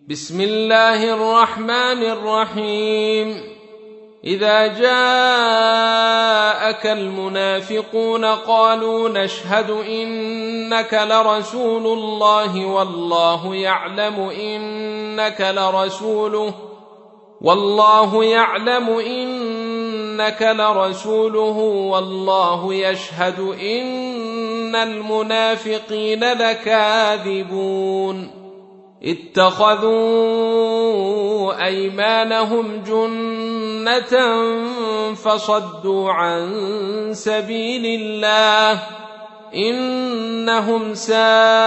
بسم الله الرحمن الرحيم. إذا جاءك المنافقون قالوا نشهد إنك لرسول الله والله يعلم إنك لرسوله والله يشهد إن المنافقين لكاذبون. اتخذوا أيمانهم جنة فصدوا عن سبيل الله إنهم ساء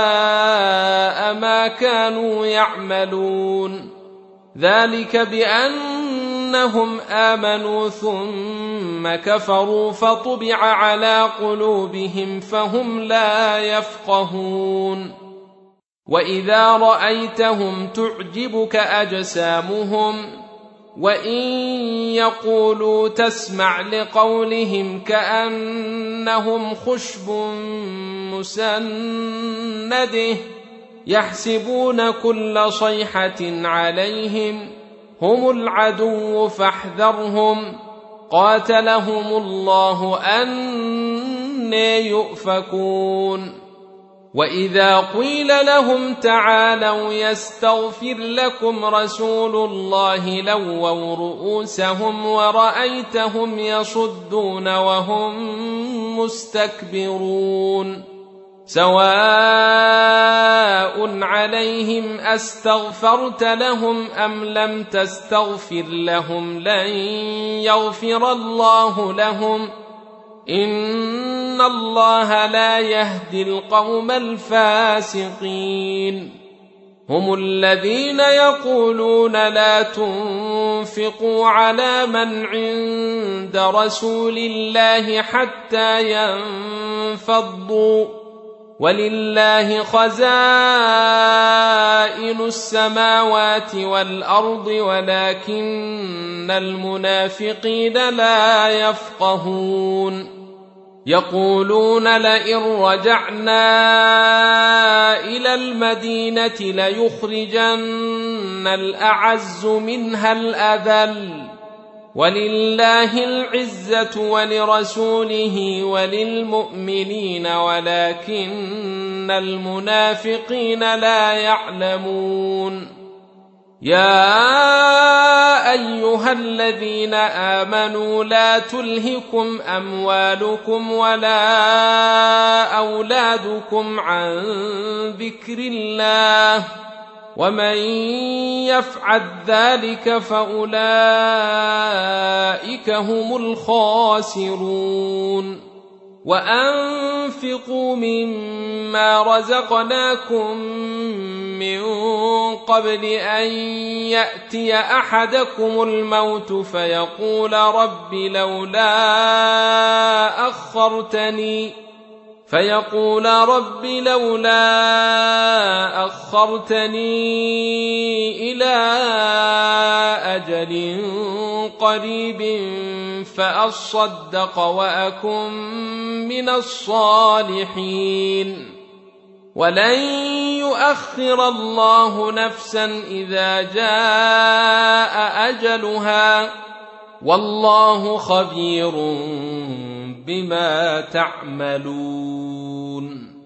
ما كانوا يعملون. ذلك بأنهم آمنوا ثم كفروا فطبع على قلوبهم فهم لا يفقهون. وإذا رأيتهم تعجبك أجسامهم وإن يقولوا تسمع لقولهم كأنهم خشب مسنده يحسبون كل صيحة عليهم هم العدو فاحذرهم قاتلهم الله أنى يؤفكون. وإذا قيل لهم تعالوا يستغفر لكم رسول الله لووا رؤوسهم ورأيتهم يصدون وهم مستكبرون. سواء عليهم أستغفرت لهم أم لم تستغفر لهم لن يغفر الله لهم إن الله لا يهدي القوم الفاسقين. هم الذين يقولون لا تنفقوا على من عند رسول الله حتى ينفضوا ولله خزائن السماوات والأرض ولكن المنافقين لا يفقهون. يقولون لئن رجعنا إلى المدينة ليخرجن الأعز منها الأذل ولله العزة ولرسوله وللمؤمنين ولكن المنافقين لا يعلمون. يا أيها الذين آمنوا لا تلهكم أموالكم ولا أولادكم عن ذكر الله ومن يفعل ذلك فأولئك هم الخاسرون. وأنفقوا مما رزقناكم من قبل أن يأتي أحدكم الموت فيقول رب لولا أخرتني إلى أجل قريب فأصدق وأكن من الصالحين. ولن يؤخر الله نفسا إذا جاء أجلها والله خبير بما تعملون.